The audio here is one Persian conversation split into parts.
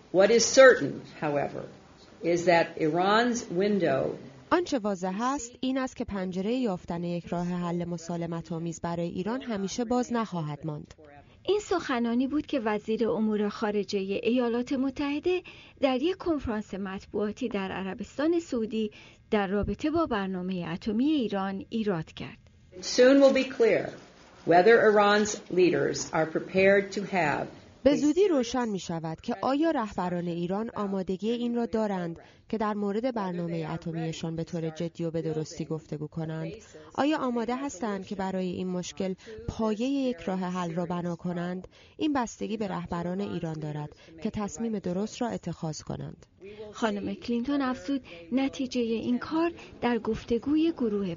What is certain, however, is that Iran's window آنچه واضح است این است که پنجره یافتن یک راه حل مسالمت‌آمیز برای ایران همیشه باز نخواهد ماند. این سخنانی بود که وزیر امور خارجه ایالات متحده در یک کنفرانس مطبوعاتی در عربستان سعودی در رابطه با برنامه اتمی ایران ایراد کرد. Soon will be clear whether Iran's leaders are prepared to have به زودی روشن می شود که آیا رهبران ایران آمادگی این را دارند که در مورد برنامه اتمیشان به طور جدی و به درستی گفتگو کنند؟ آیا آماده هستند که برای این مشکل پایه یک راه حل را بنا کنند؟ این بستگی به رهبران ایران دارد که تصمیم درست را اتخاذ کنند. خانم کلینتون افزود نتیجه این کار در گفتگوی گروه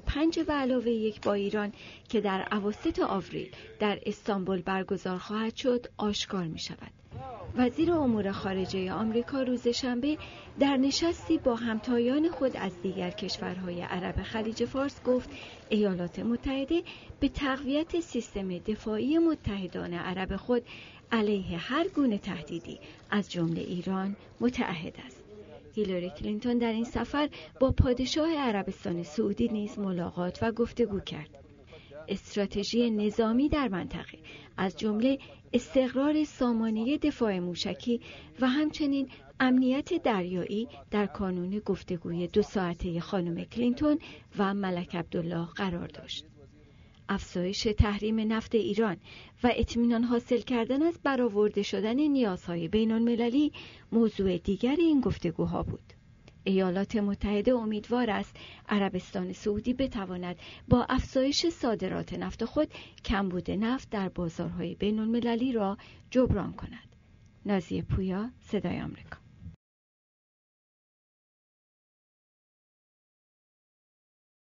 5+1 با ایران که در اواسط آوریل در استانبول برگزار خواهد شد آشکار می شود. وزیر امور خارجه آمریکا روز شنبه در نشستی با همتایان خود از دیگر کشورهای عرب خلیج فارس گفت ایالات متحده به تقویت سیستم دفاعی متحدان عرب خود علیه هر گونه تهدیدی از جمله ایران متعهد است. هیلاری کلینتون در این سفر با پادشاه عربستان سعودی نیز ملاقات و گفتگو کرد. استراتژی نظامی در منطقه از جمله استقرار سامانه دفاع موشکی و همچنین امنیت دریایی در کانون گفتگوی 2 ساعته خانم کلینتون و ملک عبدالله قرار داشت. افزایش تحریم نفت ایران و اطمینان حاصل کردن از برآورده شدن نیازهای بین‌المللی موضوع دیگر این گفتگوها بود. ایالات متحده امیدوار است عربستان سعودی بتواند با افزایش صادرات نفت خود کمبود نفت در بازارهای بین‌المللی را جبران کند. نازیه پویا، صدای آمریکا.